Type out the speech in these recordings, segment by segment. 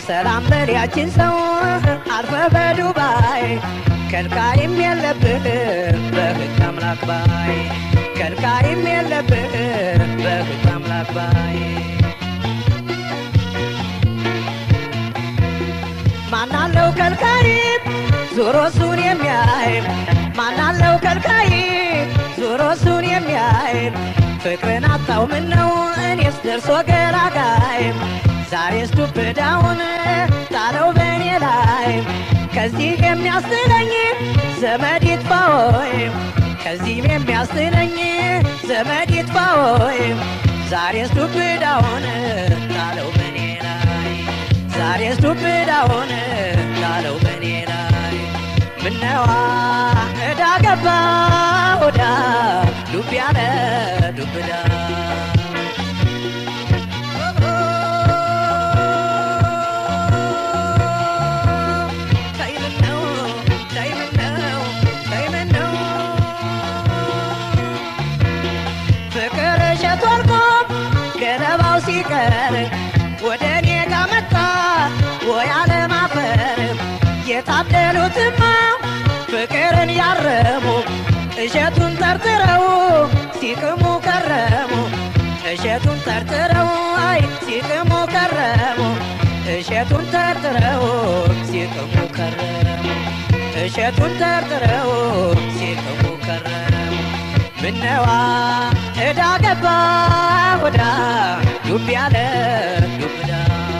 ሰላም በሊያችን ሰው አርፈ በዱባይ ከልካይም የለብህ በህግ አምላክ ባይ ከልካይም የለብህ በህግ አምላክ ባይ ማናለው ከልካይ ዞሮሱን የሚያይ ማናለው ከልካይ ዞሮሱን የሚያይ ፍቅርን አጣው ምነው እኔስ ደርሶ ገላጋይ ዛሬስ ዱብዳውን ጣለው በኔ ላይ ከዚህ የሚያስጥለኝ ዘመድ ይጥፋው ከዚህ የሚያስጥለኝ ዘመድ ይጥፋው ዛሬስ ዱብዳውን ጣለው በኔ ላይ ዛሬስ ዱብዳውን ጣለው በኔ ላይ ምነዋ እዳ ገባ ወዳ ዱብ ያለ ዱብዳ ፍቅር ሸቶልቆ ገለባው ሲቀር ወደኔ ጋመጣ ወይ አለማፈር የታደሉትማ ፍቅርን ያረሙ እሸቱን ጠርጥረው ሲቅሙ ከረሙ እሸቱን ጠርጥረው አይ ሲቅሙ ከረሙ እሸቱን ጠርጥረው ሲቅሙ ከረሙ እሸቱን ጠርጥረው ሲቅሙ ከረሙ ምነዋ እዳ ገባ ወዳ ዱብ ያለ ዱብዳ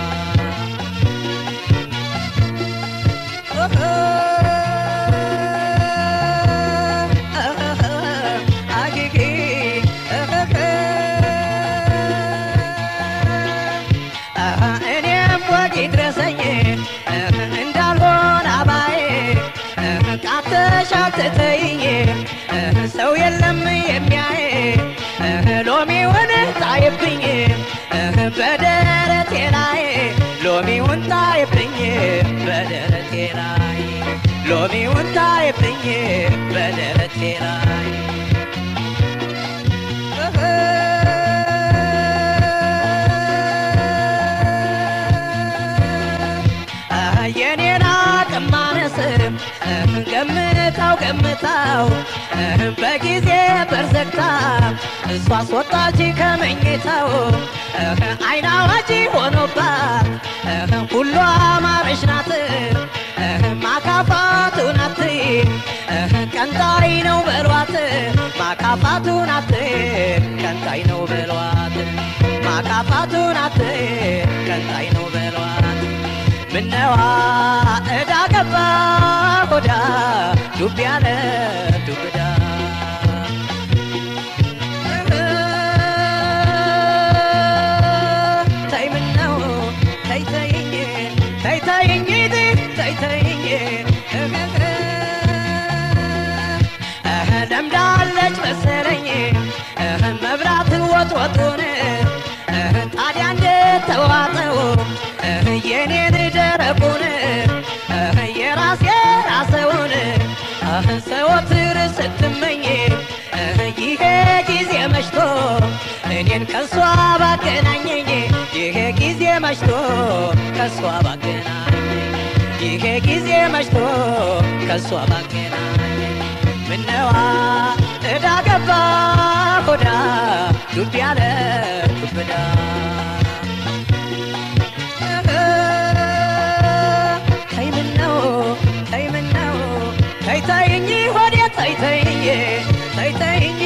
እኔም ወግ ይድረሰኝ እንዳልሆን አባዬ ቃተሻትተይኝ ሰው የለም የሚያይ ሎሚውን ጣይብኝ በደረቴ ላይ ሎሚውን ጣይብኝ በደረቴ ላይ ሎሚውን ጣይብኝ በደረቴ ላይ የኔና ቅማነስ ገምታው ገምታው በጊዜ በርዘግታ እሷ አስወጣች ከመኝታው አይን አዋጂ ሆኖባት ሁሉ አማረሽ ናት ማካፋቱ ናት ቀንጣይ ነው በሏት ማካፋቱ ናት ቀንጣይ ነው በሏት ማካፋቱ ናት ቀንጣይ ነው በሏት ምነዋ እዳ ገባ ወዳ ዱብ ያለ ዱብዳ ተይ ምነው ተይ ተይኝ ተይ ተይኝ ተይ ተይኝ ለምዳለች መሰለኝ መብራት ወጥወጡን ታዲያ እንዴት ተዋጠው የኔን ደረቁን የራሴ ራሰውን ሰወትር ስትመኝ ይሄ ጊዜ መሽቶ እኔን ከሷ ባገናኘኝ ይሄ ጊዜ መሽቶ ከሷ ባገናኘኝ ይሄ ጊዜ መሽቶ ከሷ ባገናኘኝ ምነዋ እዳ ገባ ሆዳ ዱብ ያለ ዱብዳ ተይ ተይኝ ሆዴ ተይ ተይኝ ተይ ተይኝ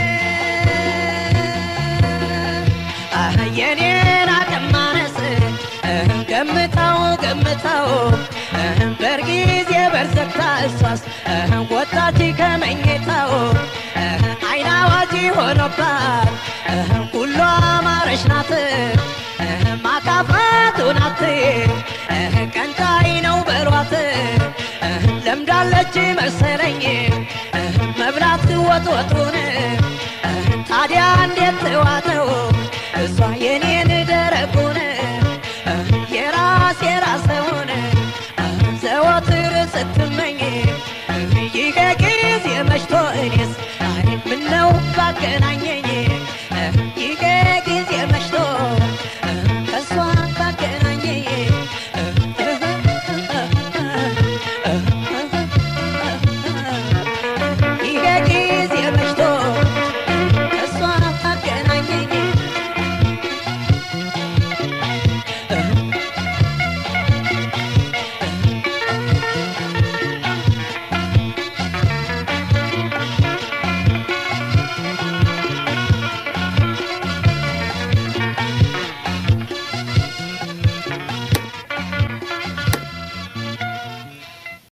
የኔን አቅማነስ ገምታው ገምታው በርጊዜ በርዘግታ እሷስ ወጣች ከመኝታው አይን አዋጂ ሆኖባት ሁሉ አማረሽ ናት ማካፋቱ ናት ቀንጣይ ነው በሏት ለምዳለች መሰለኝ መብላት ወጥወጡን ታዲያ እንዴት ተዋጠው እሷ የኔን ደረቁን የራሴ ራሰውን ዘወትር ስትመኝ ይሄ ጊዜ መሽቶ እኔስ ምነው ባገናኝ